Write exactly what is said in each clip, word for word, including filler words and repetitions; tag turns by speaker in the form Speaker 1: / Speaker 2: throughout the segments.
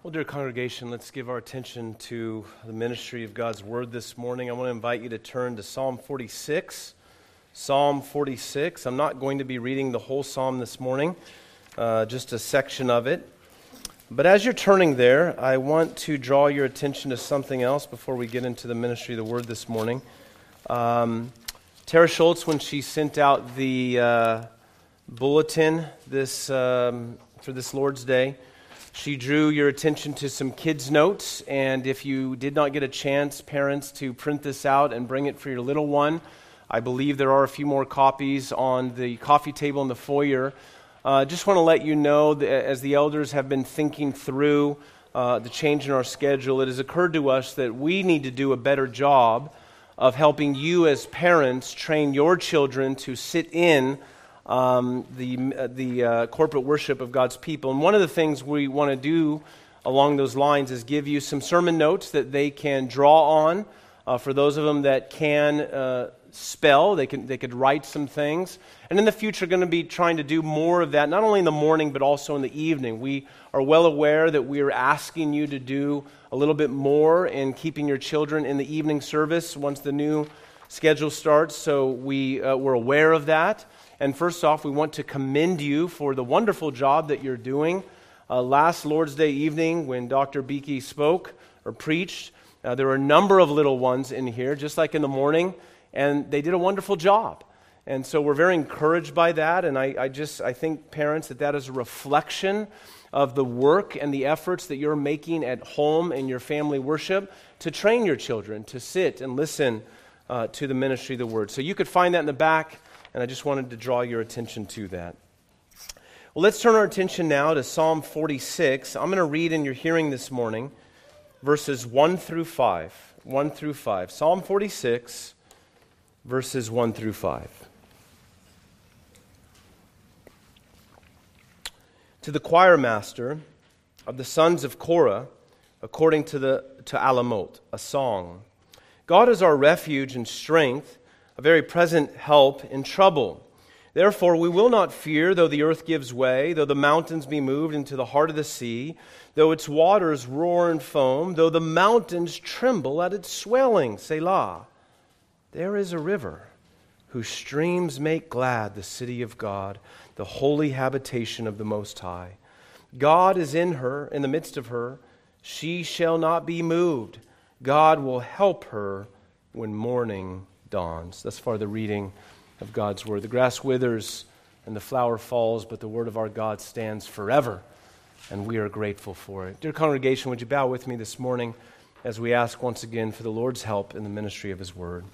Speaker 1: Well, dear congregation, let's give our attention to the ministry of God's Word this morning. I want to invite you to turn to Psalm forty-six. Psalm forty-six. I'm not going to be reading the whole psalm this morning, uh, just a section of it. But as you're turning there, I want to draw your attention to something else before we get into the ministry of the Word this morning. Um, Tara Schultz, when she sent out the uh, bulletin this um, for this Lord's Day, she drew your attention to some kids' notes, and if you did not get a chance, parents, to print this out and bring it for your little one, I believe there are a few more copies on the coffee table in the foyer. I uh, just want to let you know that as the elders have been thinking through uh, the change in our schedule, it has occurred to us that we need to do a better job of helping you as parents train your children to sit in Um, the uh, the uh, corporate worship of God's people. And one of the things we want to do along those lines is give you some sermon notes that they can draw on. Uh, for those of them that can uh, spell, they can they could write some things. And in the future, going to be trying to do more of that, not only in the morning but also in the evening. We are well aware that we are asking you to do a little bit more in keeping your children in the evening service once the new schedule starts. So we uh, we're aware of that. And first off, we want to commend you for the wonderful job that you're doing. Uh, last Lord's Day evening, when Doctor Beakey spoke or preached, uh, there were a number of little ones in here, just like in the morning, and they did a wonderful job. And so we're very encouraged by that, and I, I just, I think, parents, that that is a reflection of the work and the efforts that you're making at home in your family worship to train your children to sit and listen uh, to the ministry of the Word. So you could find that in the back. And I just wanted to draw your attention to that. Well, let's turn our attention now to Psalm forty-six. I'm going to read in your hearing this morning verses one through five. one through five. Psalm forty-six, verses one through five. To the choir master of the sons of Korah, according to the to Alamot, a song. God is our refuge and strength, a very present help in trouble. Therefore we will not fear, though the earth gives way, though the mountains be moved into the heart of the sea, though its waters roar and foam, though the mountains tremble at its swelling. Selah. There is a river whose streams make glad the city of God, the holy habitation of the Most High. God is in her, in the midst of her. She shall not be moved. God will help her when morning dawns. Thus far the reading of God's Word. The grass withers and the flower falls, but the Word of our God stands forever, and we are grateful for it. Dear congregation, would you bow with me this morning as we ask once again for the Lord's help in the ministry of His Word.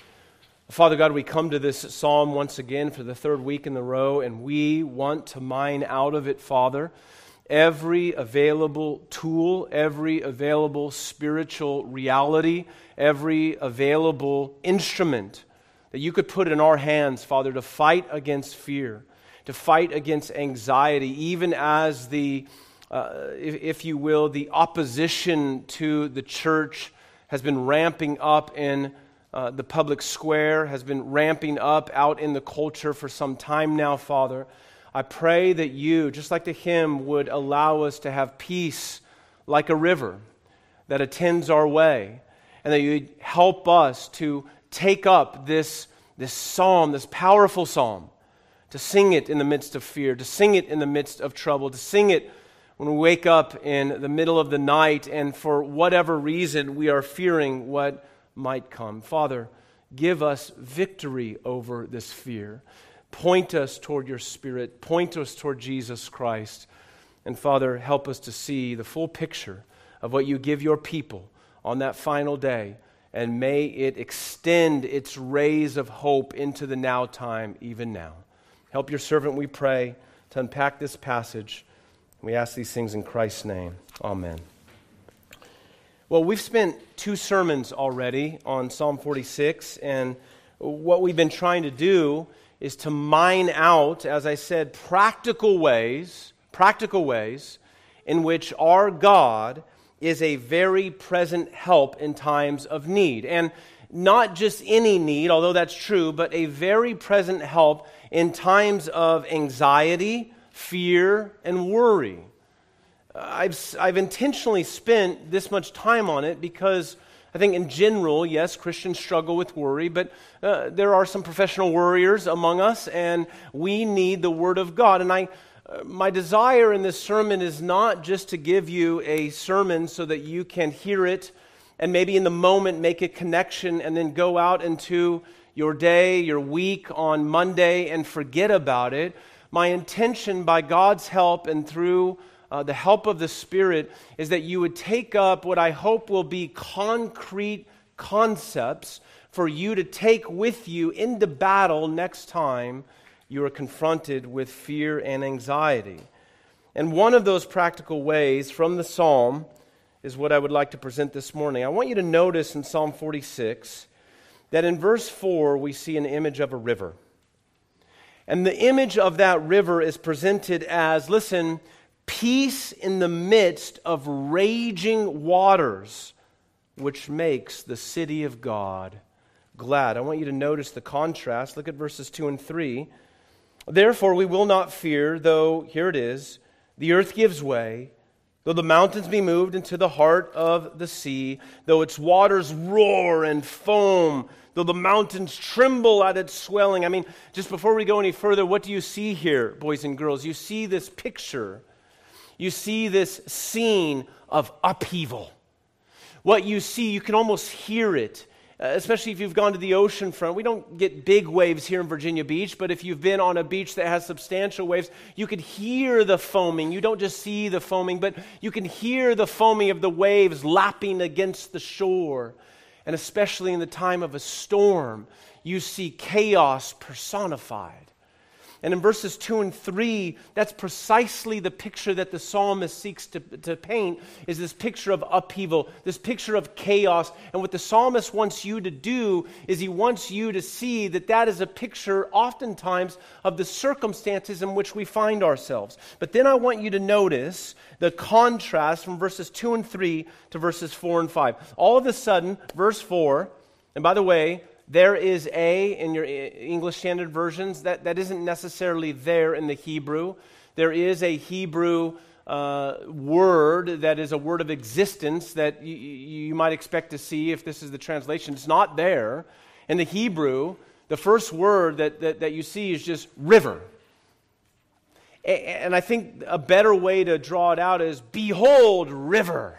Speaker 1: Father God, we come to this psalm once again for the third week in a row, and we want to mine out of it, Father, every available tool, every available spiritual reality, every available instrument that you could put in our hands, Father, to fight against fear, to fight against anxiety, even as the, uh, if, if you will, the opposition to the church has been ramping up in uh, the public square, has been ramping up out in the culture for some time now, Father. I pray that you, just like the hymn, would allow us to have peace like a river that attends our way, and that you would help us to take up this, this psalm, this powerful psalm, to sing it in the midst of fear, to sing it in the midst of trouble, to sing it when we wake up in the middle of the night and for whatever reason we are fearing what might come. Father, give us victory over this fear. Point us toward your Spirit. Point us toward Jesus Christ. And Father, help us to see the full picture of what you give your people on that final day. And may it extend its rays of hope into the now time, even now. Help your servant, we pray, to unpack this passage. We ask these things in Christ's name. Amen. Well, we've spent two sermons already on Psalm forty-six, and what we've been trying to do is to mine out, as I said, practical ways, practical ways in which our God is a very present help in times of need. And not just any need, although that's true, but a very present help in times of anxiety, fear, and worry. I've, I've intentionally spent this much time on it because I think in general, yes, Christians struggle with worry, but uh, there are some professional worriers among us, and we need the Word of God. And I, uh, my desire in this sermon is not just to give you a sermon so that you can hear it and maybe in the moment make a connection and then go out into your day, your week on Monday and forget about it. My intention, by God's help and through uh, the help of the Spirit, is that you would take up what I hope will be concrete concepts for you to take with you into battle next time you are confronted with fear and anxiety. And one of those practical ways from the Psalm is what I would like to present this morning. I want you to notice in Psalm forty-six that in verse four we see an image of a river. And the image of that river is presented as, listen, peace in the midst of raging waters, which makes the city of God glad. I want you to notice the contrast. Look at verses two and three. Therefore we will not fear, though, here it is, the earth gives way, though the mountains be moved into the heart of the sea, though its waters roar and foam, though the mountains tremble at its swelling. I mean, just before we go any further, what do you see here, boys and girls? You see this picture. You see this scene of upheaval. What you see, you can almost hear it, uh, especially if you've gone to the ocean front. We don't get big waves here in Virginia Beach, but if you've been on a beach that has substantial waves, you could hear the foaming. You don't just see the foaming, but you can hear the foaming of the waves lapping against the shore. And especially in the time of a storm, you see chaos personified. And in verses two and three, that's precisely the picture that the psalmist seeks to, to paint, is this picture of upheaval, this picture of chaos. And what the psalmist wants you to do is he wants you to see that that is a picture oftentimes of the circumstances in which we find ourselves. But then I want you to notice the contrast from verses two and three to verses four and five. All of a sudden, verse four, and by the way, there is a, in your English Standard Versions, that, that isn't necessarily there in the Hebrew. There is a Hebrew uh, word that is a word of existence that you, you might expect to see if this is the translation. It's not there. In the Hebrew, the first word that, that, that you see is just river. And I think a better way to draw it out is, behold, river.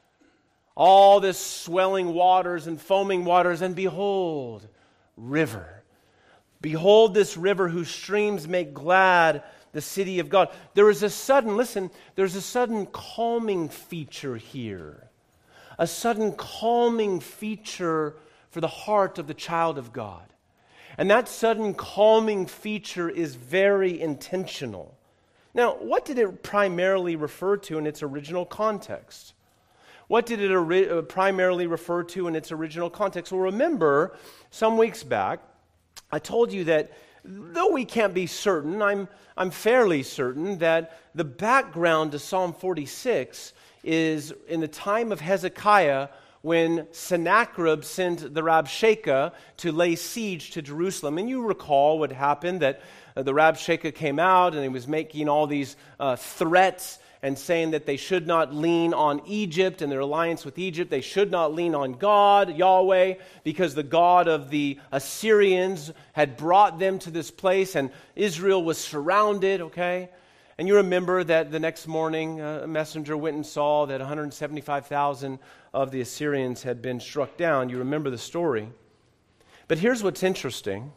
Speaker 1: All this swelling waters and foaming waters, and behold, river. Behold this river whose streams make glad the city of God. There is a sudden, listen, there's a sudden calming feature here. A sudden calming feature for the heart of the child of God. And that sudden calming feature is very intentional. Now, what did it primarily refer to in its original context? What did it ori- primarily refer to in its original context? Well, remember, some weeks back, I told you that though we can't be certain, I'm, I'm fairly certain that the background to Psalm forty-six is in the time of Hezekiah, when Sennacherib sent the Rabshakeh to lay siege to Jerusalem. And you recall what happened, that uh, the Rabshakeh came out and he was making all these uh, threats and saying that they should not lean on Egypt and their alliance with Egypt. They should not lean on God, Yahweh, because the God of the Assyrians had brought them to this place and Israel was surrounded, okay? And you remember that the next morning uh, a messenger went and saw that one hundred seventy-five thousand of the Assyrians had been struck down. You remember the story. But here's what's interesting.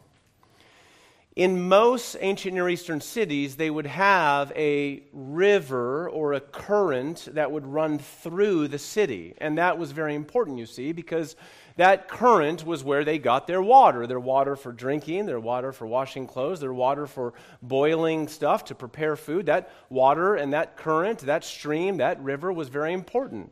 Speaker 1: In most ancient Near Eastern cities, they would have a river or a current that would run through the city. And that was very important, you see, because that current was where they got their water. Their water for drinking, their water for washing clothes, their water for boiling stuff to prepare food. That water and that current, that stream, that river was very important.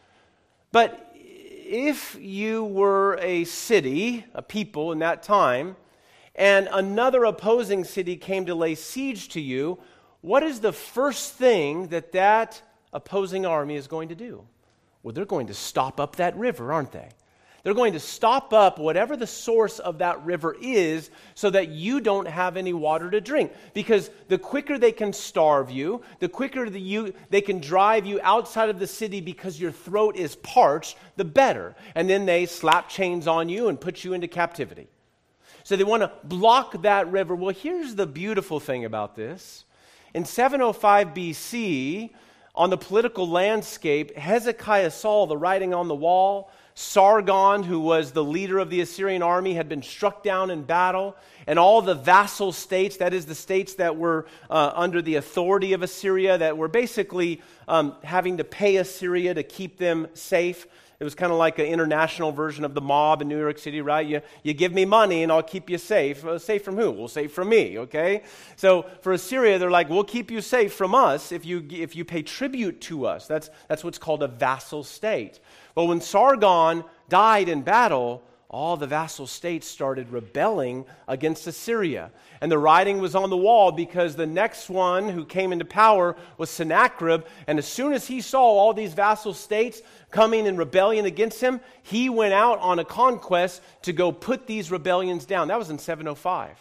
Speaker 1: But if you were a city, a people in that time, and another opposing city came to lay siege to you, what is the first thing that that opposing army is going to do? Well, they're going to stop up that river, aren't they? They're going to stop up whatever the source of that river is so that you don't have any water to drink. Because the quicker they can starve you, the quicker the you, they can drive you outside of the city because your throat is parched, the better. And then they slap chains on you and put you into captivity. So they want to block that river. Well, here's the beautiful thing about this. In seven oh five B C, on the political landscape, Hezekiah saw the writing on the wall. Sargon, who was the leader of the Assyrian army, had been struck down in battle, and all the vassal states, that is the states that were uh, under the authority of Assyria, that were basically um, having to pay Assyria to keep them safe. It was kind of like an international version of the mob in New York City, right? You, you give me money and I'll keep you safe. Uh, safe from who? Well, safe from me, okay? So for Assyria, they're like, we'll keep you safe from us if you if you pay tribute to us. That's, that's what's called a vassal state. But when Sargon died in battle, all the vassal states started rebelling against Assyria. And the writing was on the wall because the next one who came into power was Sennacherib. And as soon as he saw all these vassal states coming in rebellion against him, he went out on a conquest to go put these rebellions down. That was in seven oh five.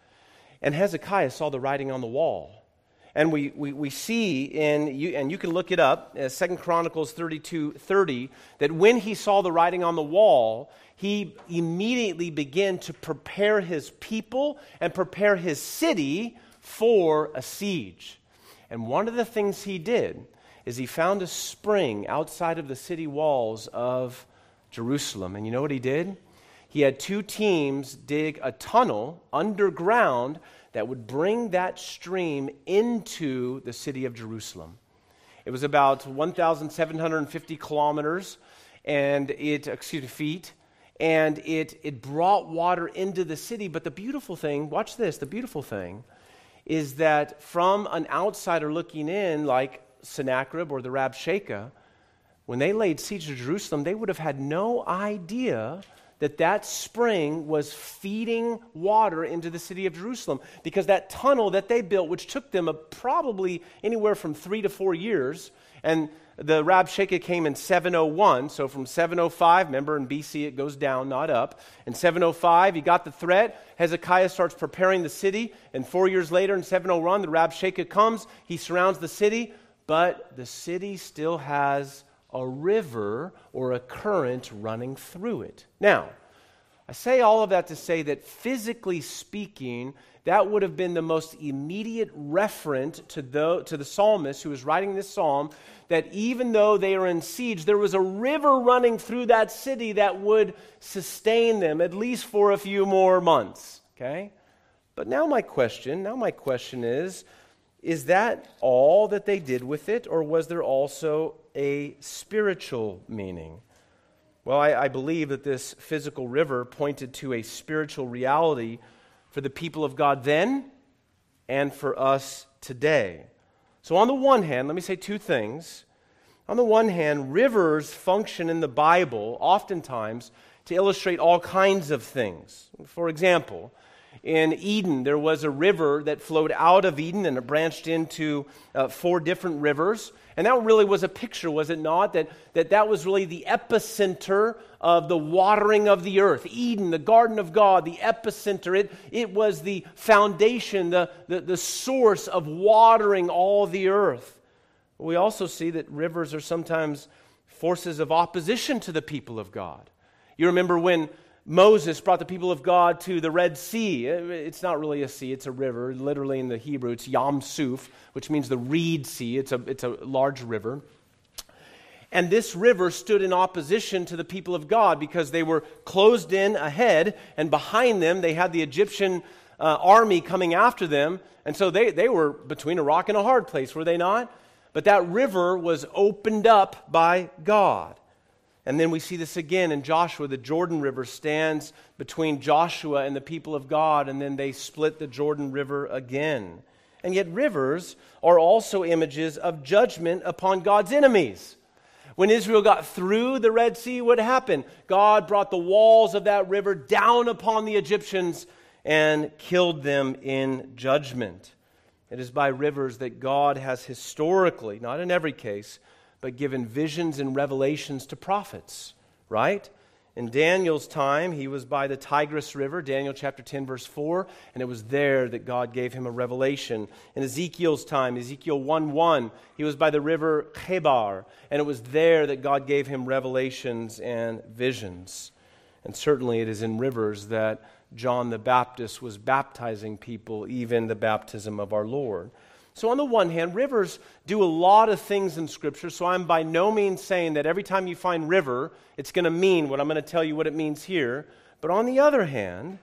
Speaker 1: And Hezekiah saw the writing on the wall. And we, we, we see in, you, and you can look it up, uh, Second Chronicles thirty-two thirty, that when he saw the writing on the wall, he immediately began to prepare his people and prepare his city for a siege. And one of the things he did is he found a spring outside of the city walls of Jerusalem. And you know what he did? He had two teams dig a tunnel underground that would bring that stream into the city of Jerusalem. It was about one thousand seven hundred fifty kilometers, and it, excuse me, feet, and it, it brought water into the city. But the beautiful thing, watch this, the beautiful thing is that from an outsider looking in, like Sennacherib or the Rabshakeh, when they laid siege to Jerusalem, they would have had no idea that that spring was feeding water into the city of Jerusalem, because that tunnel that they built, which took them a, probably anywhere from three to four years, and the Rabshakeh came in seven oh one, so from seven oh five, remember in B C it goes down, not up. In seven oh five, he got the threat. Hezekiah starts preparing the city, and four years later in seven oh one, the Rabshakeh comes, he surrounds the city, but the city still has a river or a current running through it. Now, I say all of that to say that physically speaking, that would have been the most immediate referent to the, to the psalmist who was writing this psalm, that even though they are in siege, there was a river running through that city that would sustain them at least for a few more months. Okay? But now my question, now my question is, is that all that they did with it, or was there also a spiritual meaning? Well, I, I believe that this physical river pointed to a spiritual reality for the people of God then and for us today. So on the one hand, let me say two things. On the one hand, rivers function in the Bible oftentimes to illustrate all kinds of things. For example, in Eden, there was a river that flowed out of Eden and it branched into uh, four different rivers. And that really was a picture, was it not? That, that that was really the epicenter of the watering of the earth. Eden, the garden of God, the epicenter. It, it was the foundation, the, the, the source of watering all the earth. We also see that rivers are sometimes forces of opposition to the people of God. You remember when Moses brought the people of God to the Red Sea. It's not really a sea, it's a river. Literally in the Hebrew, it's Yam Suf, which means the Reed Sea. It's a, it's a large river. And this river stood in opposition to the people of God because they were closed in ahead, and behind them they had the Egyptian uh, army coming after them. And so they, they were between a rock and a hard place, were they not? But that river was opened up by God. And then we see this again in Joshua. The Jordan River stands between Joshua and the people of God, and then they split the Jordan River again. And yet rivers are also images of judgment upon God's enemies. When Israel got through the Red Sea, what happened? God brought the walls of that river down upon the Egyptians and killed them in judgment. It is by rivers that God has historically, not in every case, but given visions and revelations to prophets, right? In Daniel's time, he was by the Tigris River, Daniel chapter ten, verse four, and it was there that God gave him a revelation. In Ezekiel's time, Ezekiel one one, he was by the river Chebar, and it was there that God gave him revelations and visions. And certainly it is in rivers that John the Baptist was baptizing people, even the baptism of our Lord. So on the one hand, rivers do a lot of things in Scripture, so I'm by no means saying that every time you find river, it's going to mean what I'm going to tell you what it means here. But on the other hand,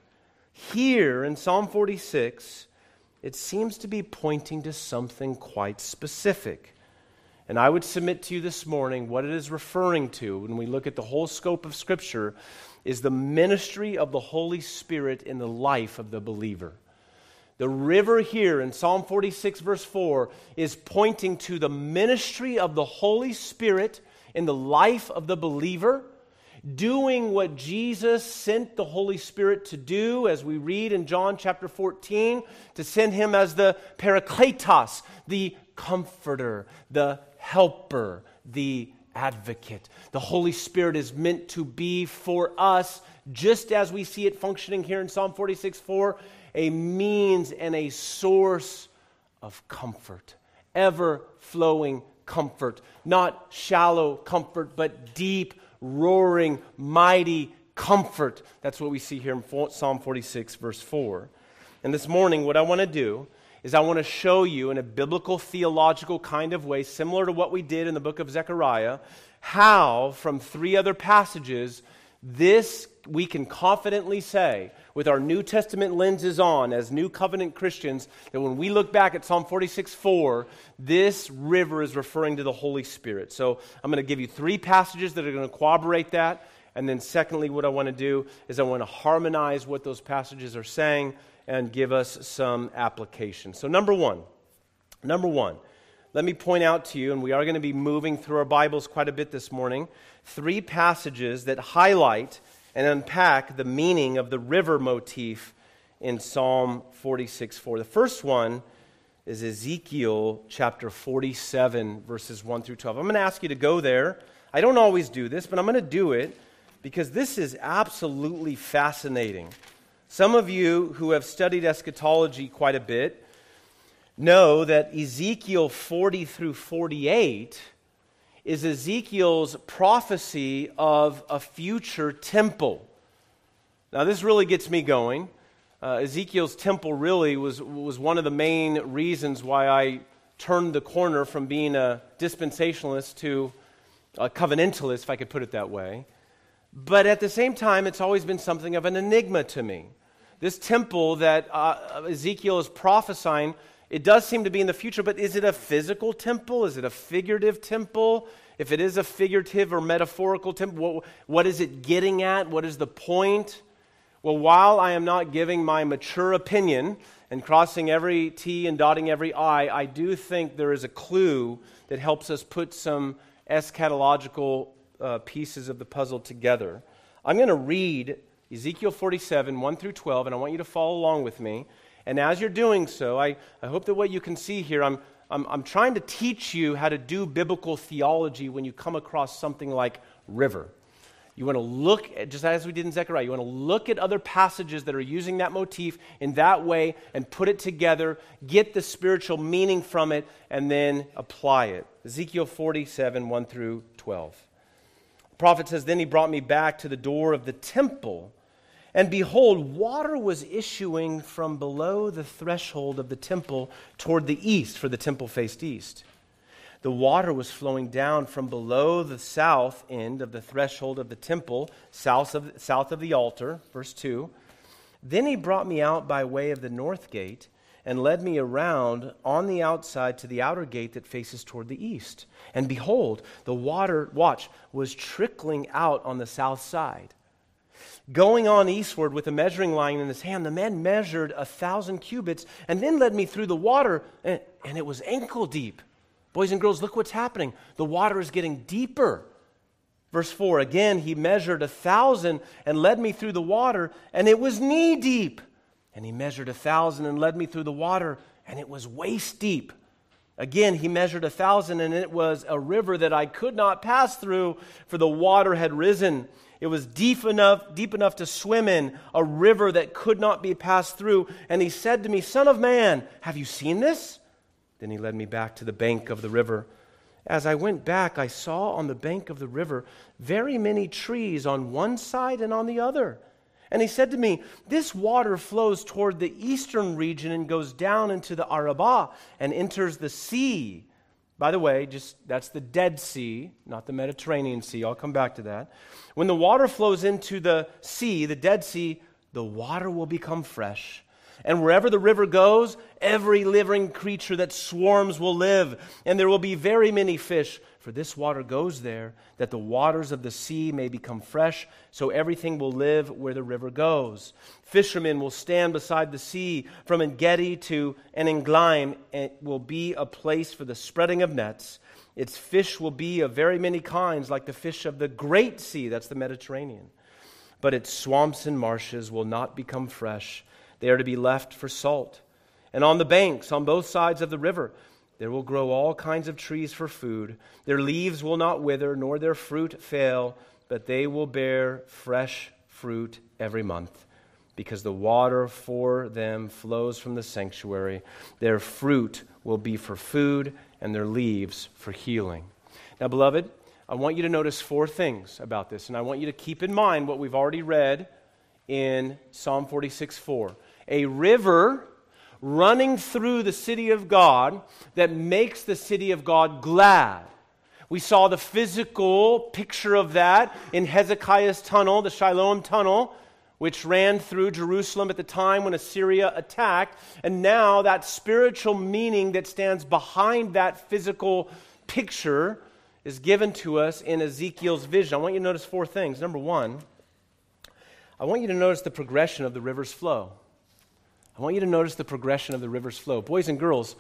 Speaker 1: here in Psalm forty-six, it seems to be pointing to something quite specific. And I would submit to you this morning what it is referring to when we look at the whole scope of Scripture is the ministry of the Holy Spirit in the life of the believer. The river here in Psalm forty-six, verse four, is pointing to the ministry of the Holy Spirit in the life of the believer, doing what Jesus sent the Holy Spirit to do, as we read in John chapter fourteen, to send him as the Parakletos, the comforter, the helper, the advocate. The Holy Spirit is meant to be for us, just as we see it functioning here in Psalm forty-six, four, a means and a source of comfort, ever-flowing comfort, not shallow comfort, but deep, roaring, mighty comfort. That's what we see here in Psalm forty-six, verse four. And this morning, what I want to do is I want to show you in a biblical, theological kind of way, similar to what we did in the book of Zechariah, how from three other passages, this we can confidently say, with our New Testament lenses on as New Covenant Christians, that when we look back at Psalm forty-six, four, this river is referring to the Holy Spirit. So I'm going to give you three passages that are going to corroborate that. And then secondly, what I want to do is I want to harmonize what those passages are saying and give us some application. So number one, number one, let me point out to you, and we are going to be moving through our Bibles quite a bit this morning, three passages that highlight and unpack the meaning of the river motif in Psalm forty-six, four. The first one is Ezekiel chapter forty-seven, verses one through twelve. I'm going to ask you to go there. I don't always do this, but I'm going to do it because this is absolutely fascinating. Some of you who have studied eschatology quite a bit know that Ezekiel forty through forty-eight is Ezekiel's prophecy of a future temple. Now this really gets me going. Uh, Ezekiel's temple really was, was one of the main reasons why I turned the corner from being a dispensationalist to a covenantalist, if I could put it that way. But at the same time, it's always been something of an enigma to me. This temple that uh, Ezekiel is prophesying, it does seem to be in the future, but is it a physical temple? Is it a figurative temple? If it is a figurative or metaphorical temple, what, what is it getting at? What is the point? Well, while I am not giving my mature opinion and crossing every T and dotting every I, I do think there is a clue that helps us put some eschatological uh, pieces of the puzzle together. I'm going to read Ezekiel forty-seven, one through twelve, and I want you to follow along with me. And as you're doing so, I, I hope that what you can see here, I'm, I'm, I'm trying to teach you how to do biblical theology when you come across something like river. You want to look at, just as we did in Zechariah, you want to look at other passages that are using that motif in that way and put it together, get the spiritual meaning from it, and then apply it. Ezekiel forty-seven, one through twelve. The prophet says, "Then he brought me back to the door of the temple, and behold, water was issuing from below the threshold of the temple toward the east," for the temple faced east. "The water was flowing down from below the south end of the threshold of the temple, south of, south of the altar," verse two. "Then he brought me out by way of the north gate and led me around on the outside to the outer gate that faces toward the east. And behold, the water, watch, was trickling out on the south side. Going on eastward with a measuring line in his hand, the man measured a thousand cubits and then led me through the water, and, and it was ankle deep." Boys and girls, look what's happening. The water is getting deeper. Verse four, "Again, he measured a thousand and led me through the water, and it was knee deep. And he measured a thousand and led me through the water, and it was waist deep." Again, he measured a thousand, and it was a river that I could not pass through, for the water had risen. It was deep enough, deep enough to swim in, a river that could not be passed through. And he said to me, Son of man, have you seen this? Then he led me back to the bank of the river. As I went back, I saw on the bank of the river very many trees on one side and on the other. And he said to me, this water flows toward the eastern region and goes down into the Arabah and enters the sea. By the way, just that's the Dead Sea, not the Mediterranean Sea. I'll come back to that. When the water flows into the sea, the Dead Sea, the water will become fresh. And wherever the river goes, every living creature that swarms will live. And there will be very many fish, for this water goes there, that the waters of the sea may become fresh, so everything will live where the river goes. Fishermen will stand beside the sea. From En-gedi to En-eglaim, it will be a place for the spreading of nets. Its fish will be of very many kinds, like the fish of the great sea, that's the Mediterranean. But its swamps and marshes will not become fresh. They are to be left for salt. And on the banks, on both sides of the river, there will grow all kinds of trees for food. Their leaves will not wither, nor their fruit fail, but they will bear fresh fruit every month, because the water for them flows from the sanctuary. Their fruit will be for food, and their leaves for healing. Now, beloved, I want you to notice four things about this, and I want you to keep in mind what we've already read in Psalm forty-six four. A river running through the city of God that makes the city of God glad. We saw the physical picture of that in Hezekiah's tunnel, the Shiloh tunnel, which ran through Jerusalem at the time when Assyria attacked. And now that spiritual meaning that stands behind that physical picture is given to us in Ezekiel's vision. I want you to notice four things. Number one, I want you to notice the progression of the river's flow. I want you to notice the progression of the river's flow. Boys and girls,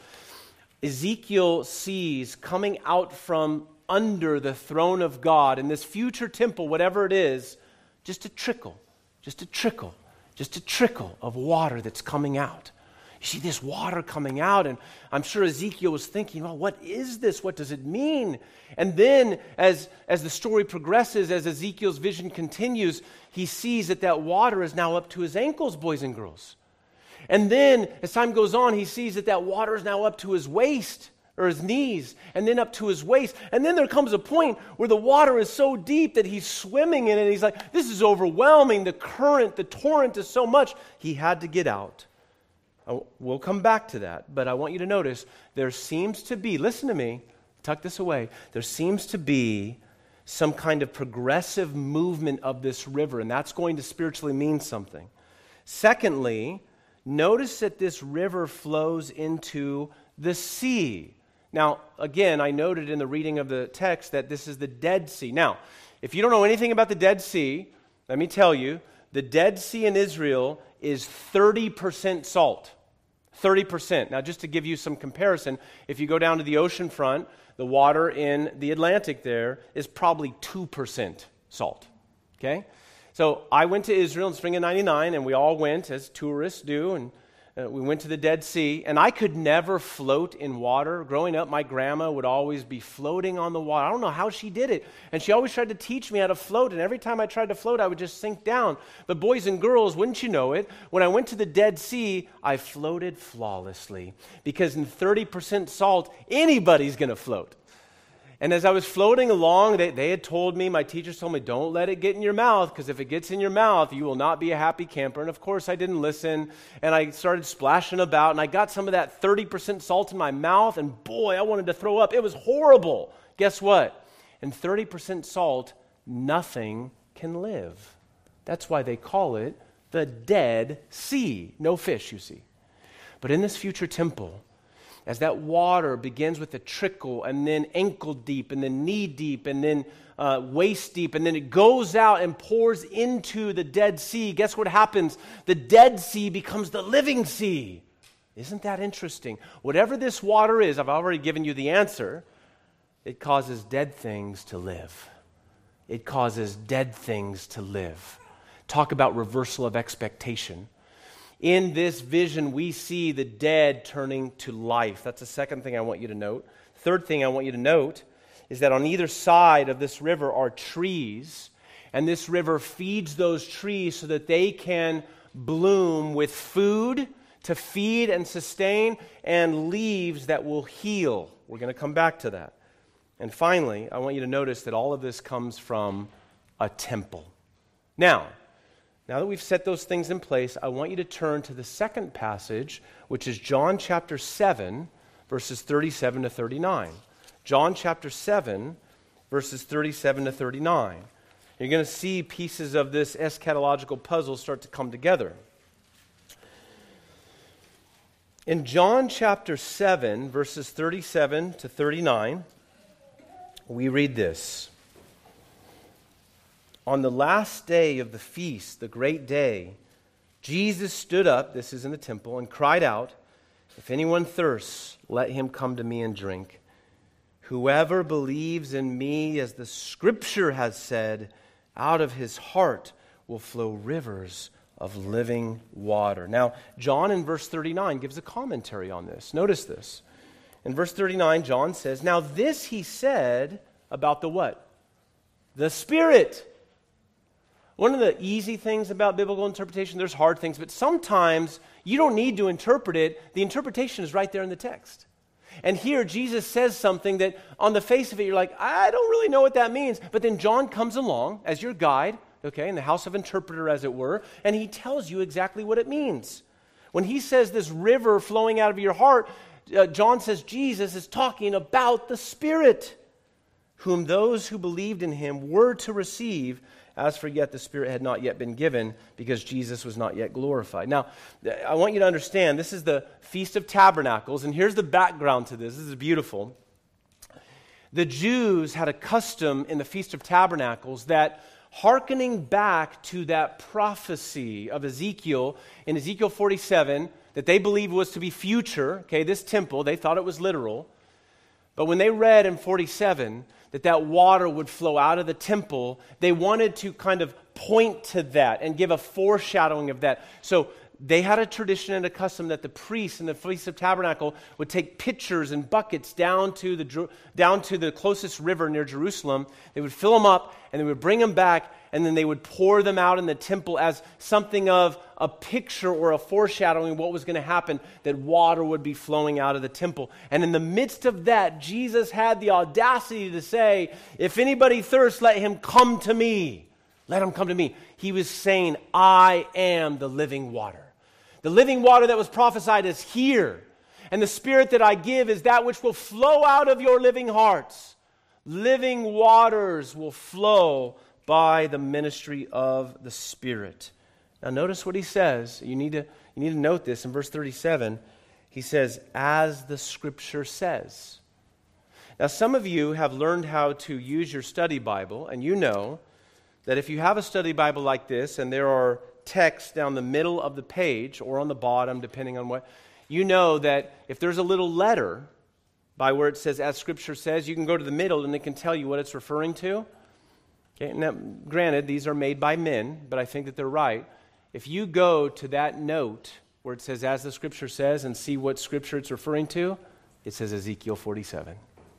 Speaker 1: Ezekiel sees coming out from under the throne of God in this future temple, whatever it is, just a trickle, just a trickle, just a trickle of water that's coming out. You see this water coming out, and I'm sure Ezekiel was thinking, well, what is this? What does it mean? And then as, as the story progresses, as Ezekiel's vision continues, he sees that that water is now up to his ankles, boys and girls. And then, as time goes on, he sees that that water is now up to his waist, or his knees, and then up to his waist. And then there comes a point where the water is so deep that he's swimming in it, and he's like, this is overwhelming. The current, the torrent is so much. He had to get out. We'll come back to that, but I want you to notice there seems to be, listen to me, tuck this away, there seems to be some kind of progressive movement of this river, and that's going to spiritually mean something. Secondly, notice that this river flows into the sea. Now, again, I noted in the reading of the text that this is the Dead Sea. Now, if you don't know anything about the Dead Sea, let me tell you, the Dead Sea in Israel is thirty percent salt. thirty percent. Now, just to give you some comparison, if you go down to the ocean front, the water in the Atlantic there is probably two percent salt. Okay? So I went to Israel in spring of ninety-nine, and we all went, as tourists do, and uh, we went to the Dead Sea, and I could never float in water. Growing up, my grandma would always be floating on the water. I don't know how she did it, and she always tried to teach me how to float, and every time I tried to float, I would just sink down. But boys and girls, wouldn't you know it, when I went to the Dead Sea, I floated flawlessly, because in thirty percent salt, anybody's going to float. And as I was floating along, they, they had told me, my teachers told me, don't let it get in your mouth, because if it gets in your mouth, you will not be a happy camper. And of course, I didn't listen, and I started splashing about, and I got some of that thirty percent salt in my mouth, and boy, I wanted to throw up. It was horrible. Guess what? In thirty percent salt, nothing can live. That's why they call it the Dead Sea. No fish, you see. But in this future temple, as that water begins with a trickle, and then ankle deep, and then knee deep, and then uh, waist deep, and then it goes out and pours into the Dead Sea, guess what happens? The Dead Sea becomes the living sea. Isn't that interesting? Whatever this water is, I've already given you the answer, it causes dead things to live. It causes dead things to live. Talk about reversal of expectation. In this vision, we see the dead turning to life. That's the second thing I want you to note. Third thing I want you to note is that on either side of this river are trees, and this river feeds those trees so that they can bloom with food to feed and sustain, and leaves that will heal. We're going to come back to that. And finally, I want you to notice that all of this comes from a temple. Now, now that we've set those things in place, I want you to turn to the second passage, which is John chapter seven, verses thirty-seven to thirty-nine. John chapter seven, verses thirty-seven to thirty-nine. You're going to see pieces of this eschatological puzzle start to come together. In John chapter seven, verses thirty-seven to thirty-nine, we read this. On the last day of the feast, the great day, Jesus stood up, this is in the temple, and cried out, "If anyone thirsts, let him come to me and drink. Whoever believes in me, as the Scripture has said, out of his heart will flow rivers of living water." Now, John in verse thirty-nine gives a commentary on this. Notice this. In verse thirty-nine, John says, "Now this he said about the what? The Spirit." One of the easy things about biblical interpretation, there's hard things, but sometimes you don't need to interpret it. The interpretation is right there in the text. And here Jesus says something that on the face of it, you're like, I don't really know what that means. But then John comes along as your guide, okay, in the house of interpreter as it were, and he tells you exactly what it means. When he says this river flowing out of your heart, uh, John says Jesus is talking about the Spirit, whom those who believed in him were to receive. As for yet, the Spirit had not yet been given, because Jesus was not yet glorified. Now, I want you to understand, this is the Feast of Tabernacles, and here's the background to this. This is beautiful. The Jews had a custom in the Feast of Tabernacles that, hearkening back to that prophecy of Ezekiel, in Ezekiel forty-seven, that they believed was to be future, okay, this temple, they thought it was literal. But when they read in forty-seven that that water would flow out of the temple, they wanted to kind of point to that and give a foreshadowing of that. So they had a tradition and a custom that the priests in the Feast of Tabernacle would take pitchers and buckets down to the down to the closest river near Jerusalem. They would fill them up, and they would bring them back, and then they would pour them out in the temple as something of a picture or a foreshadowing of what was going to happen, that water would be flowing out of the temple. And in the midst of that, Jesus had the audacity to say, "If anybody thirsts, let him come to me. Let him come to me." He was saying, I am the living water. The living water that was prophesied is here. And the Spirit that I give is that which will flow out of your living hearts. Living waters will flow by the ministry of the Spirit. Now notice what he says. You need to, you need to note this in verse thirty-seven. He says, as the Scripture says. Now some of you have learned how to use your study Bible, and you know that if you have a study Bible like this, and there are texts down the middle of the page or on the bottom, depending on what, you know that if there's a little letter by where it says, as Scripture says, you can go to the middle and it can tell you what it's referring to. Okay, now, granted, these are made by men, but I think that they're right. If you go to that note where it says, as the Scripture says, and see what Scripture it's referring to, it says Ezekiel forty-seven.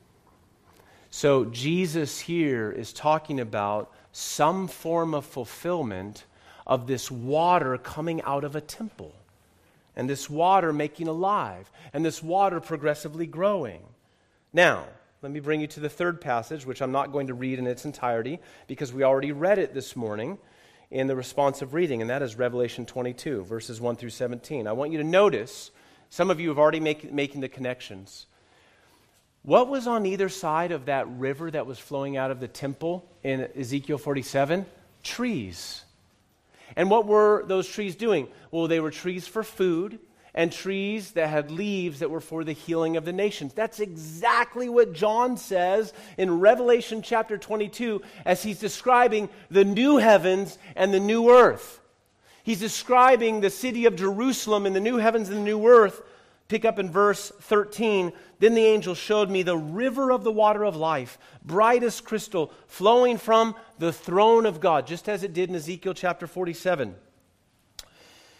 Speaker 1: So Jesus here is talking about some form of fulfillment of this water coming out of a temple, and this water making alive, and this water progressively growing. Now, let me bring you to the third passage, which I'm not going to read in its entirety, because we already read it this morning in the responsive reading, and that is Revelation twenty-two, verses one through seventeen. I want you to notice, some of you have already make, making the connections. What was on either side of that river that was flowing out of the temple in Ezekiel forty-seven? Trees. And what were those trees doing? Well, they were trees for food, and trees that had leaves that were for the healing of the nations. That's exactly what John says in Revelation chapter twenty-two as he's describing the new heavens and the new earth. He's describing the city of Jerusalem and the new heavens and the new earth. Pick up in verse thirteen. Then the angel showed me the river of the water of life, bright as crystal, flowing from the throne of God, just as it did in Ezekiel chapter forty-seven.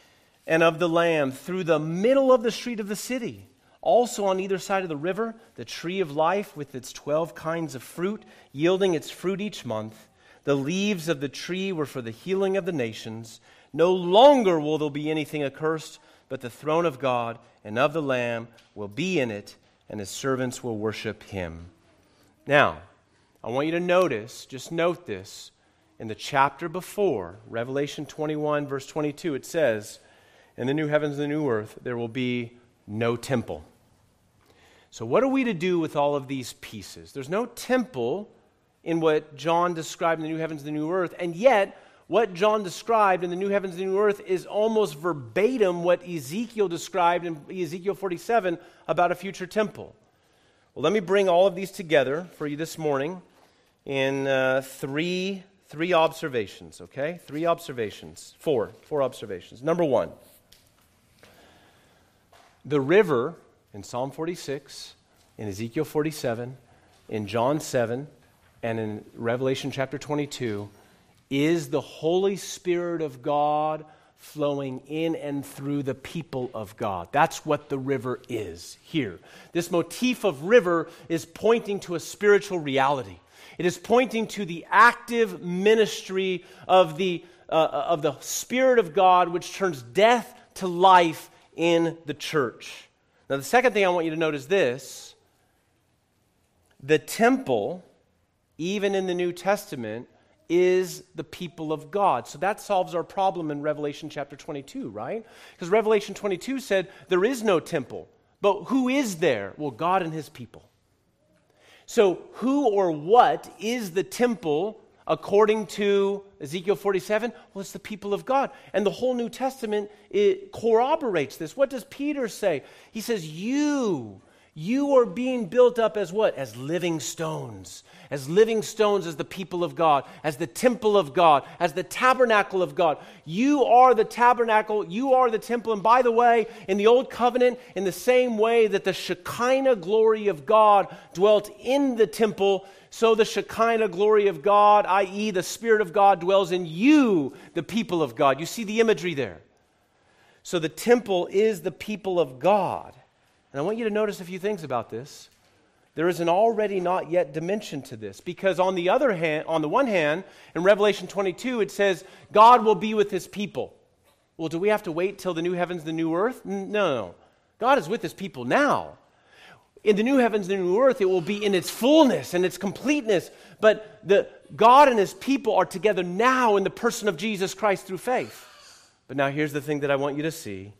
Speaker 1: and of the Lamb through the middle of the street of the city. Also on either side of the river, the tree of life with its twelve kinds of fruit, yielding its fruit each month. The leaves of the tree were for the healing of the nations. No longer will there be anything accursed, but the throne of God and of the Lamb will be in it, and his servants will worship him. Now, I want you to notice, just note this, in the chapter before, Revelation twenty-one, verse twenty-two, it says, in the new heavens and the new earth, there will be no temple. So what are we to do with all of these pieces? There's no temple in what John described in the new heavens and the new earth, and yet what John described in the new heavens and the new earth is almost verbatim what Ezekiel described in Ezekiel forty-seven about a future temple. Well, let me bring all of these together for you this morning in uh, three, three observations, okay? Three observations. Four. Four observations. Number one. The river in Psalm forty-six, in Ezekiel forty-seven, in John seven, and in Revelation chapter twenty-two is the Holy Spirit of God flowing in and through the people of God. That's what the river is here. This motif of river is pointing to a spiritual reality. It is pointing to the active ministry of the, uh, of the Spirit of God, which turns death to life in the church. Now, the second thing I want you to note is this. The temple, even in the New Testament, is the people of God. So that solves our problem in Revelation chapter twenty-two, right? Because Revelation twenty-two said there is no temple. But who is there? Well, God and his people. So who or what is the temple according to Ezekiel forty-seven? Well, it's the people of God. And the whole New Testament, it corroborates this. What does Peter say? He says, you, you are being built up as what? As living stones. As living stones as the people of God, as the temple of God, as the tabernacle of God. You are the tabernacle, you are the temple. And by the way, in the Old Covenant, in the same way that the Shekinah glory of God dwelt in the temple, so the Shekinah glory of God, that is the Spirit of God, dwells in you, the people of God. You see the imagery there. So the temple is the people of God. And I want you to notice a few things about this. There is an already not yet dimension to this, because on the other hand, on the one hand, in Revelation twenty-two, it says God will be with his people. Well, do we have to wait till the new heavens, the new earth? No, no. God is with his people now. In the new heavens, the new earth, it will be in its fullness and its completeness. But the God and his people are together now in the person of Jesus Christ through faith. But now here's the thing that I want you to see.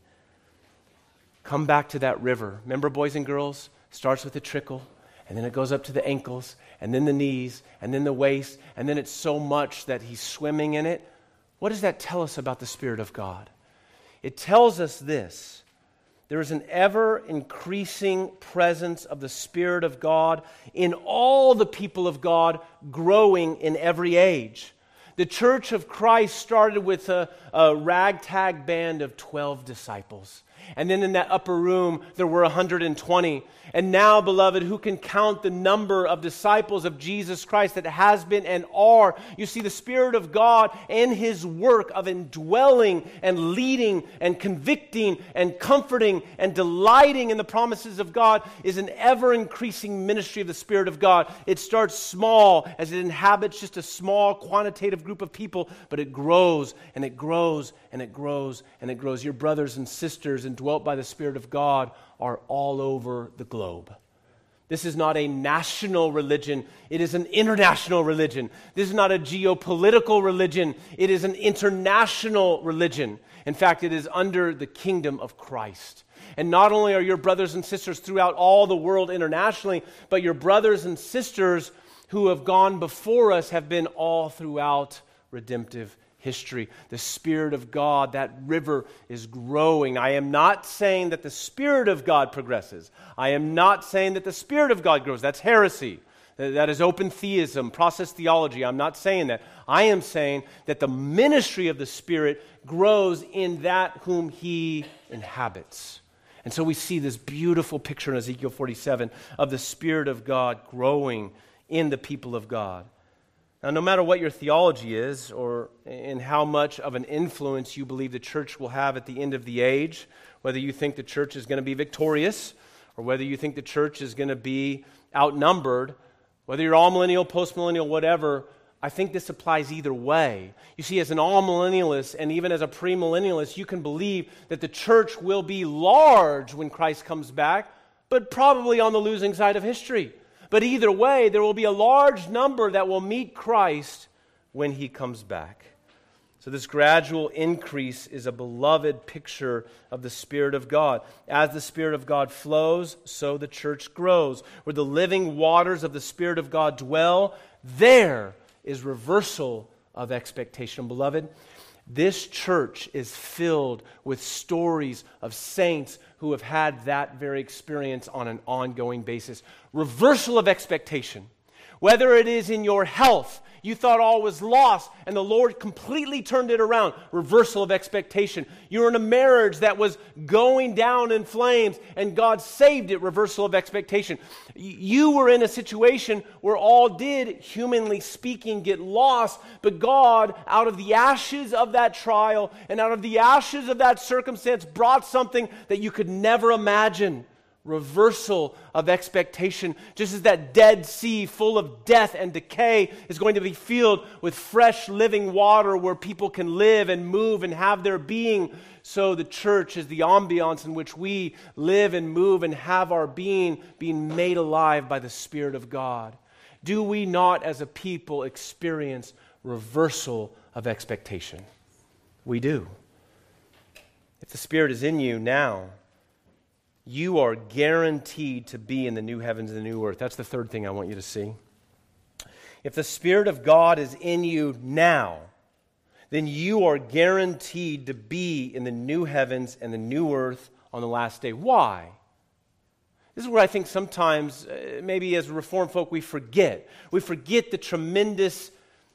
Speaker 1: Come back to that river. Remember, boys and girls, starts with a trickle. And then it goes up to the ankles, and then the knees, and then the waist, and then it's so much that he's swimming in it. What does that tell us about the Spirit of God? It tells us this. There is an ever-increasing presence of the Spirit of God in all the people of God, growing in every age. The Church of Christ started with a, a ragtag band of twelve disciples. And then in that upper room, there were one hundred twenty. And now, beloved, who can count the number of disciples of Jesus Christ that has been and are? You see, the Spirit of God and his work of indwelling and leading and convicting and comforting and delighting in the promises of God is an ever-increasing ministry of the Spirit of God. It starts small as it inhabits just a small quantitative group of people, but it grows and it grows and it grows and it grows. Your brothers and sisters indwelt by the Spirit of God are all over the globe. This is not a national religion. It is an international religion. This is not a geopolitical religion. It is an international religion. In fact, it is under the kingdom of Christ. And not only are your brothers and sisters throughout all the world internationally, but your brothers and sisters who have gone before us have been all throughout redemptive history. The Spirit of God, that river is growing. I am not saying that the Spirit of God progresses. I am not saying that the Spirit of God grows. That's heresy. That is open theism, process theology. I'm not saying that. I am saying that the ministry of the Spirit grows in that whom he inhabits. And so we see this beautiful picture in Ezekiel forty-seven of the Spirit of God growing in the people of God. Now, no matter what your theology is or in how much of an influence you believe the church will have at the end of the age, whether you think the church is going to be victorious or whether you think the church is going to be outnumbered, whether you're all-millennial, post-millennial, whatever, I think this applies either way. You see, as an all-millennialist and even as a premillennialist, you can believe that the church will be large when Christ comes back, but probably on the losing side of history. But either way, there will be a large number that will meet Christ when He comes back. So this gradual increase is a beloved picture of the Spirit of God. As the Spirit of God flows, so the church grows. Where the living waters of the Spirit of God dwell, there is reversal of expectation. Beloved, this church is filled with stories of saints who have had that very experience on an ongoing basis. Reversal of expectation. Whether it is in your health, you thought all was lost, and the Lord completely turned it around. Reversal of expectation. You're in a marriage that was going down in flames, and God saved it. Reversal of expectation. You were in a situation where all did, humanly speaking, get lost, but God, out of the ashes of that trial and out of the ashes of that circumstance, brought something that you could never imagine. Reversal of expectation. Just as that dead sea full of death and decay is going to be filled with fresh living water where people can live and move and have their being, so the church is the ambiance in which we live and move and have our being, being made alive by the Spirit of God. Do we not as a people experience reversal of expectation? We do. If the Spirit is in you now, you are guaranteed to be in the new heavens and the new earth. That's the third thing I want you to see. If the Spirit of God is in you now, then you are guaranteed to be in the new heavens and the new earth on the last day. Why? This is where I think sometimes, uh, maybe as Reformed folk, we forget. We forget the tremendous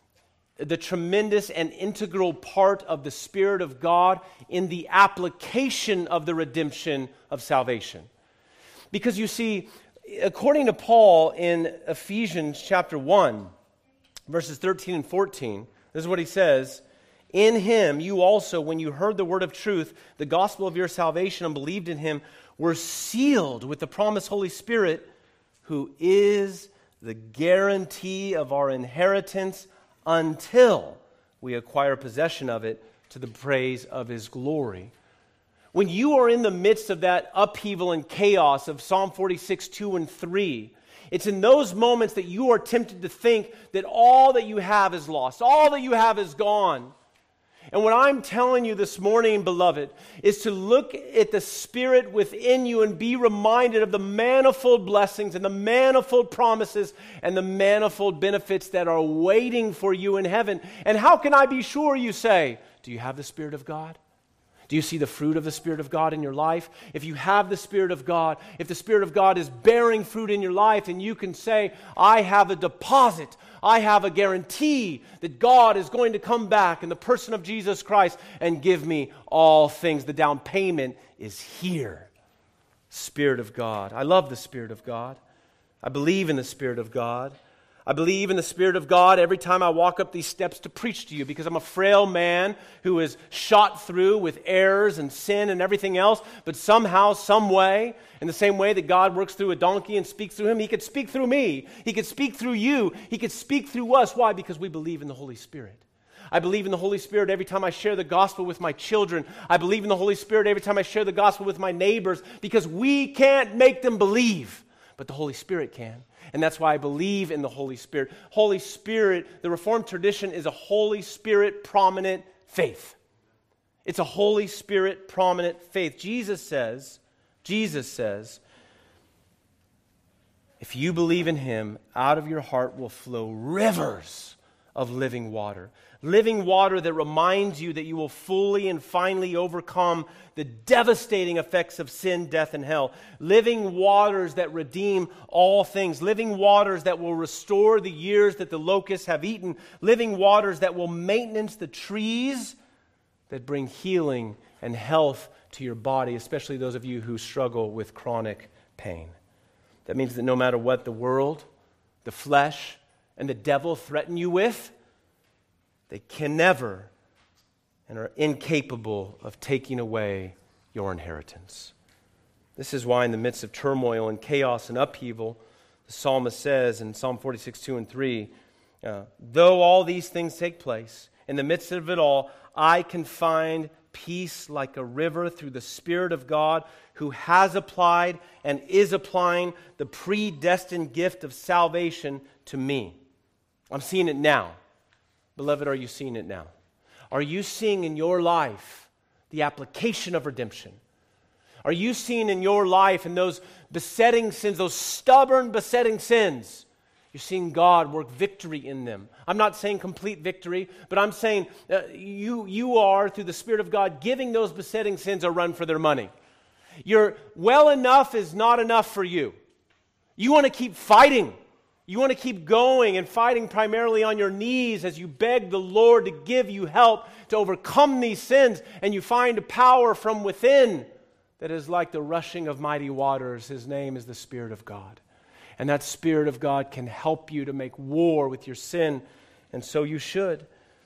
Speaker 1: the tremendous and integral part of the Spirit of God in the application of the redemption of salvation. Because you see, according to Paul in Ephesians chapter one, verses thirteen and fourteen, this is what he says: "In Him you also, when you heard the word of truth, the gospel of your salvation, and believed in Him, were sealed with the promised Holy Spirit, who is the guarantee of our inheritance until we acquire possession of it to the praise of His glory." When you are in the midst of that upheaval and chaos of Psalm forty-six, two and three, it's in those moments that you are tempted to think that all that you have is lost, all that you have is gone. And what I'm telling you this morning, beloved, is to look at the Spirit within you and be reminded of the manifold blessings and the manifold promises and the manifold benefits that are waiting for you in heaven. And how can I be sure, you say? Do you have the Spirit of God? Do you see the fruit of the Spirit of God in your life? If you have the Spirit of God, if the Spirit of God is bearing fruit in your life, then you can say, I have a deposit, I have a guarantee that God is going to come back in the person of Jesus Christ and give me all things. The down payment is here. Spirit of God. I love the Spirit of God. I believe in the Spirit of God. I believe in the Spirit of God every time I walk up these steps to preach to you, because I'm a frail man who is shot through with errors and sin and everything else, but somehow, some way, in the same way that God works through a donkey and speaks through him, He could speak through me. He could speak through you. He could speak through us. Why? Because we believe in the Holy Spirit. I believe in the Holy Spirit every time I share the gospel with my children. I believe in the Holy Spirit every time I share the gospel with my neighbors, because we can't make them believe, but the Holy Spirit can. And that's why I believe in the Holy Spirit. Holy Spirit, the Reformed tradition is a Holy Spirit prominent faith. It's a Holy Spirit prominent faith. Jesus says, Jesus says, if you believe in Him, out of your heart will flow rivers of living water. Living water that reminds you that you will fully and finally overcome the devastating effects of sin, death, and hell. Living waters that redeem all things. Living waters that will restore the years that the locusts have eaten. Living waters that will maintenance the trees that bring healing and health to your body, especially those of you who struggle with chronic pain. That means that no matter what the world, the flesh, and the devil threaten you with, they can never and are incapable of taking away your inheritance. This is why in the midst of turmoil and chaos and upheaval, the psalmist says in Psalm forty-six, two and three, uh, though all these things take place, in the midst of it all, I can find peace like a river through the Spirit of God who has applied and is applying the predestined gift of salvation to me. I'm seeing it now. Beloved, are you seeing it now? Are you seeing in your life the application of redemption? Are you seeing in your life, in those besetting sins, those stubborn besetting sins, you're seeing God work victory in them? I'm not saying complete victory, but I'm saying uh, you, you are, through the Spirit of God, giving those besetting sins a run for their money. Your well enough is not enough for you. You want to keep fighting. You want to keep going and fighting primarily on your knees as you beg the Lord to give you help to overcome these sins, and you find a power from within that is like the rushing of mighty waters. His name is the Spirit of God. And that Spirit of God can help you to make war with your sin, and so you should.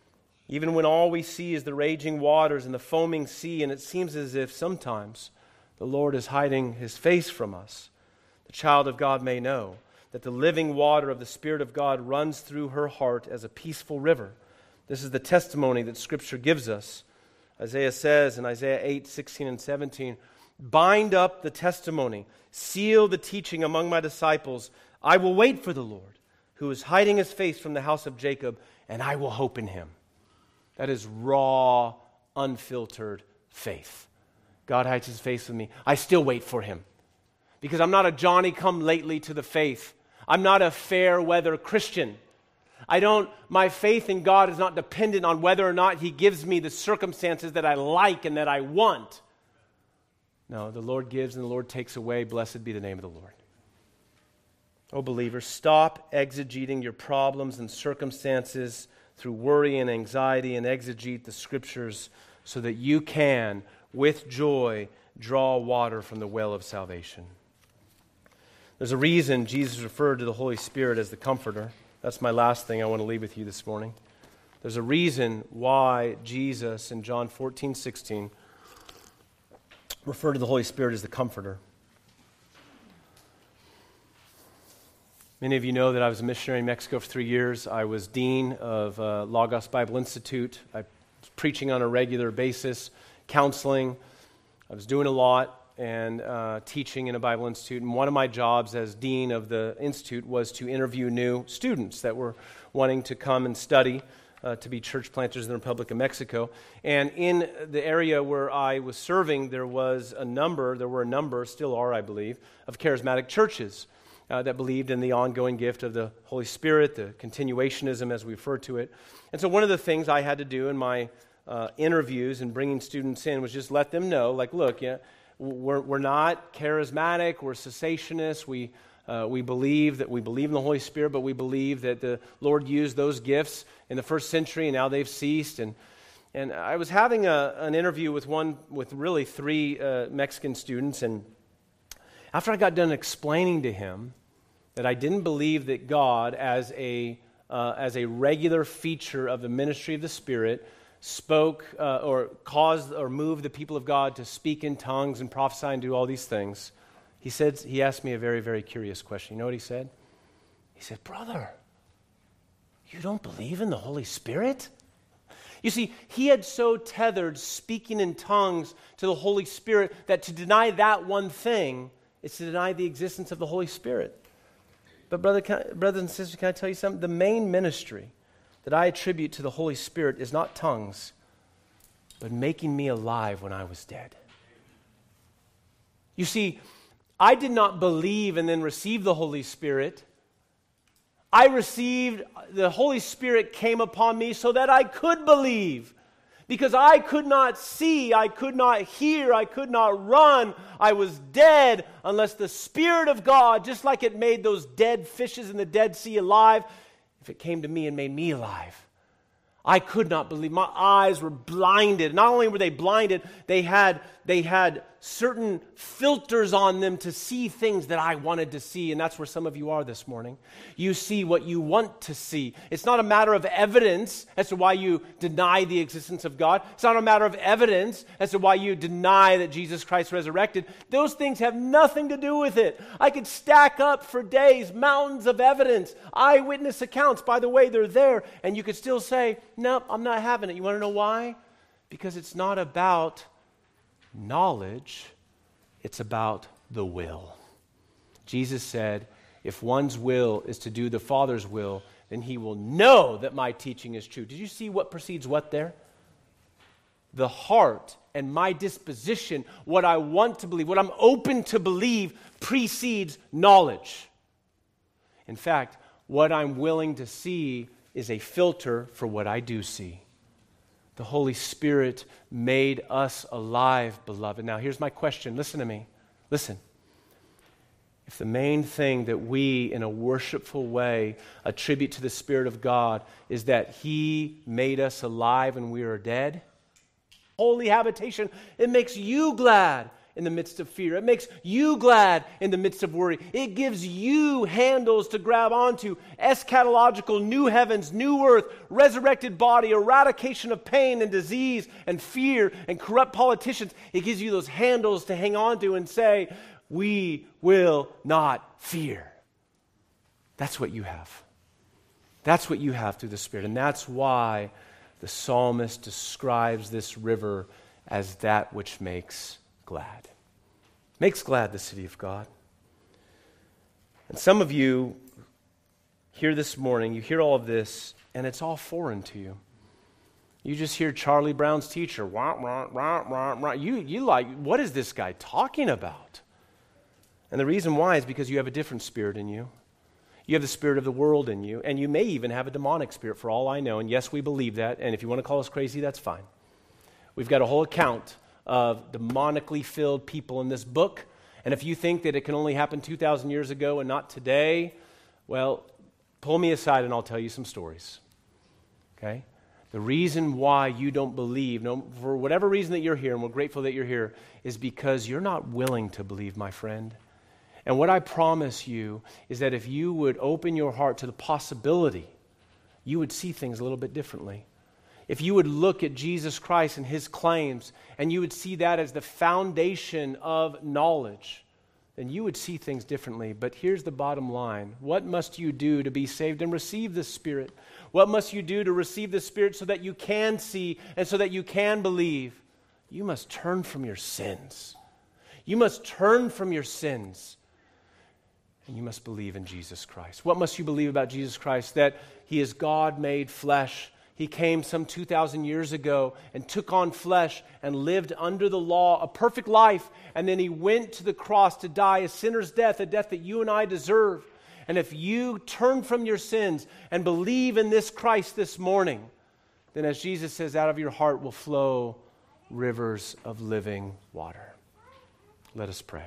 Speaker 1: Even when all we see is the raging waters and the foaming sea, and it seems as if sometimes the Lord is hiding His face from us, the child of God may know that the living water of the Spirit of God runs through her heart as a peaceful river. This is the testimony that Scripture gives us. Isaiah says in Isaiah eight, sixteen and seventeen, bind up the testimony, seal the teaching among my disciples. I will wait for the Lord, who is hiding His face from the house of Jacob, and I will hope in Him. That is raw, unfiltered faith. God hides His face from me. I still wait for Him. Because I'm not a Johnny-come-lately to the faith. I'm not a fair-weather Christian. I don't, my faith in God is not dependent on whether or not He gives me the circumstances that I like and that I want. No, the Lord gives and the Lord takes away. Blessed be the name of the Lord. Oh, believers, stop exegeting your problems and circumstances through worry and anxiety, and exegete the Scriptures so that you can, with joy, draw water from the well of salvation. There's a reason Jesus referred to the Holy Spirit as the Comforter. That's my last thing I want to leave with you this morning. There's a reason why Jesus in John fourteen, sixteen referred to the Holy Spirit as the Comforter. Many of you know that I was a missionary in Mexico for three years. I was dean of uh, Logos Bible Institute. I was preaching on a regular basis, counseling. I was doing a lot and uh, teaching in a Bible institute. And one of my jobs as dean of the institute was to interview new students that were wanting to come and study uh, to be church planters in the Republic of Mexico. And in the area where I was serving, there was a number, there were a number, still are, I believe, of charismatic churches uh, that believed in the ongoing gift of the Holy Spirit, the continuationism as we refer to it. And so one of the things I had to do in my uh, interviews and bringing students in was just let them know, like, look, yeah, We're, we're not charismatic, we're cessationists, we, uh, we believe that we believe in the Holy Spirit, but we believe that the Lord used those gifts in the first century and now they've ceased. And and I was having a, an interview with one, with really three uh, Mexican students, and after I got done explaining to him that I didn't believe that God, as a, uh, as a regular feature of the ministry of the Spirit, spoke uh, or caused or moved the people of God to speak in tongues and prophesy and do all these things, he said, he asked me a very, very curious question. You know what he said? He said, brother, you don't believe in the Holy Spirit? You see, he had so tethered speaking in tongues to the Holy Spirit that to deny that one thing is to deny the existence of the Holy Spirit. But brother, can I, brothers and sisters, can I tell you something? The main ministry that I attribute to the Holy Spirit is not tongues, but making me alive when I was dead. You see, I did not believe and then receive the Holy Spirit. I received, the Holy Spirit came upon me so that I could believe. Because I could not see, I could not hear, I could not run. I was dead unless the Spirit of God, just like it made those dead fishes in the Dead Sea alive, if it came to me and made me alive. I could not believe. My eyes were blinded. Not only were they blinded, they had they had certain filters on them to see things that I wanted to see, and that's where some of you are this morning. You see what you want to see. It's not a matter of evidence as to why you deny the existence of God. It's not a matter of evidence as to why you deny that Jesus Christ resurrected. Those things have nothing to do with it. I could stack up for days mountains of evidence, eyewitness accounts. By the way, they're there, and you could still say, nope, I'm not having it. You want to know why? Because it's not about knowledge, it's about the will. Jesus said, if one's will is to do the Father's will, then he will know that my teaching is true. Did you see what precedes what there? The heart and my disposition, what I want to believe, what I'm open to believe, precedes knowledge. In fact, what I'm willing to see is a filter for what I do see. The Holy Spirit made us alive, beloved. Now, here's my question. Listen to me. Listen. If the main thing that we, in a worshipful way, attribute to the Spirit of God is that He made us alive when we were dead, holy habitation, it makes you glad in the midst of fear. It makes you glad in the midst of worry. It gives you handles to grab onto. Eschatological, new heavens, new earth, resurrected body, eradication of pain and disease and fear and corrupt politicians. It gives you those handles to hang on to and say, we will not fear. That's what you have. That's what you have through the Spirit. And that's why the psalmist describes this river as that which makes glad. Makes glad the city of God. And some of you here this morning, you hear all of this, and it's all foreign to you. You just hear Charlie Brown's teacher, wah, wah, wah, wah, wah. You, you like, what is this guy talking about? And the reason why is because you have a different spirit in you. You have the spirit of the world in you, and you may even have a demonic spirit for all I know. And yes, we believe that, and if you want to call us crazy, that's fine. We've got a whole account of demonically filled people in this book. And if you think that it can only happen two thousand years ago and not today, well, pull me aside and I'll tell you some stories. Okay? The reason why you don't believe, no, for whatever reason that you're here, and we're grateful that you're here, is because you're not willing to believe, my friend. And what I promise you is that if you would open your heart to the possibility, you would see things a little bit differently. If you would look at Jesus Christ and His claims, and you would see that as the foundation of knowledge, then you would see things differently. But here's the bottom line. What must you do to be saved and receive the Spirit? What must you do to receive the Spirit so that you can see and so that you can believe? You must turn from your sins. You must turn from your sins. And you must believe in Jesus Christ. What must you believe about Jesus Christ? That He is God made flesh. He came some two thousand years ago and took on flesh and lived under the law, a perfect life. And then He went to the cross to die a sinner's death, a death that you and I deserve. And if you turn from your sins and believe in this Christ this morning, then as Jesus says, out of your heart will flow rivers of living water. Let us pray.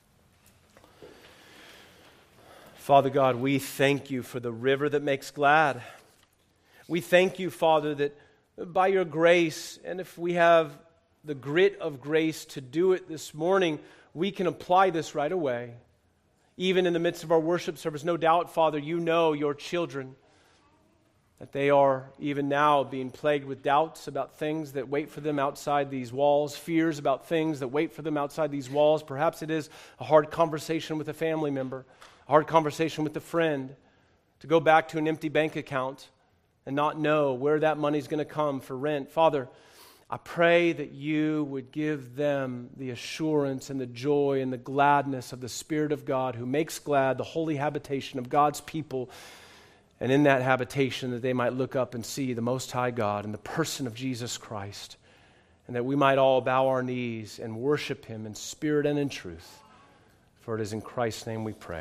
Speaker 1: Father God, we thank You for the river that makes glad. We thank You, Father, that by Your grace, and if we have the grit of grace to do it this morning, we can apply this right away. Even in the midst of our worship service, no doubt, Father, You know Your children, that they are even now being plagued with doubts about things that wait for them outside these walls, fears about things that wait for them outside these walls. Perhaps it is a hard conversation with a family member, a hard conversation with a friend, to go back to an empty bank account and not know where that money's going to come for rent. Father, I pray that You would give them the assurance and the joy and the gladness of the Spirit of God who makes glad the holy habitation of God's people. And in that habitation that they might look up and see the Most High God in the person of Jesus Christ. And that we might all bow our knees and worship Him in spirit and in truth. For it is in Christ's name we pray.